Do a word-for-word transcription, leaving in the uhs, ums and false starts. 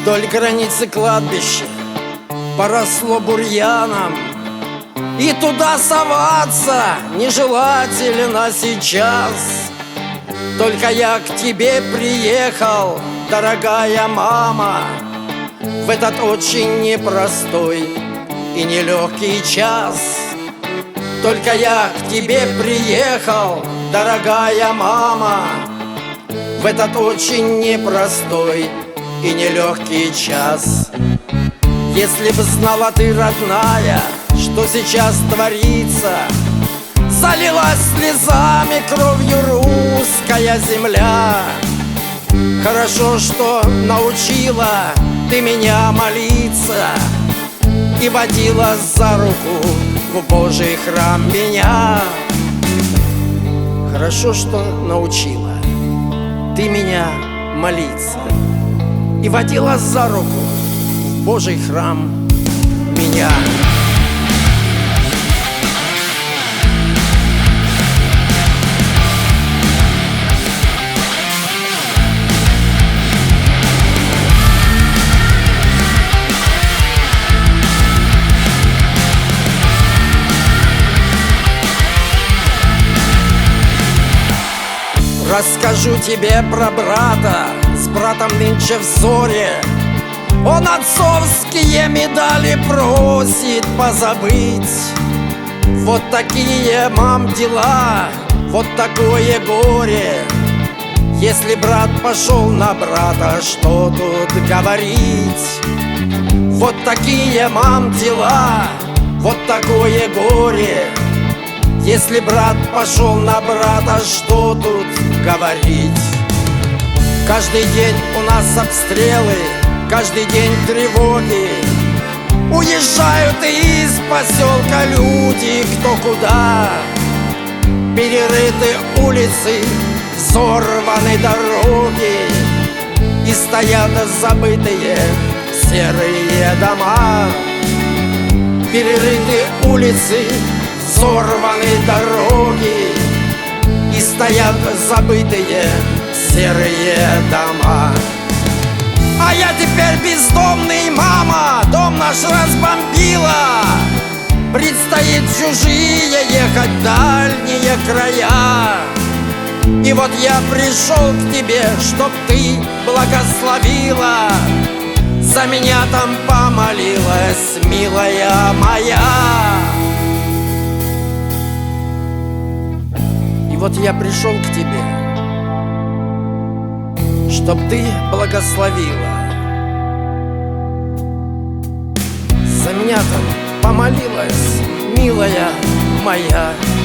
Вдоль границы кладбища поросло бурьяном, и туда соваться нежелательно сейчас. Только я к тебе приехал, дорогая мама, в этот очень непростой и нелегкий час. Только я к тебе приехал, дорогая мама, в этот очень непростой и нелегкий час. Если б знала ты, родная, что сейчас творится, залилась слезами, кровью русская земля. Хорошо, что научила ты меня молиться и водила за руку в Божий храм меня. Хорошо, что научила ты меня молиться и водила за руку в Божий храм меня. Расскажу тебе про брата, с братом нынче в ссоре. Он отцовские медали просит позабыть. Вот такие, мам, дела, вот такое горе. Если брат пошел на брата, что тут говорить? Вот такие, мам, дела, вот такое горе. Если брат пошел на брата, что тут говорить? Каждый день у нас обстрелы, каждый день тревоги. Уезжают из поселка люди кто куда. Перерыты улицы, взорваны дороги, и стоят забытые серые дома. Перерыты улицы, взорваны дороги, и стоят забытые серые дома. А я теперь бездомный, мама, дом наш разбомбила. Предстоит в чужие ехать, дальние края. И вот я пришел к тебе, чтоб ты благословила, за меня там помолилась, милая моя. И вот я пришел к тебе, чтоб ты благословила, за меня там помолилась, милая моя.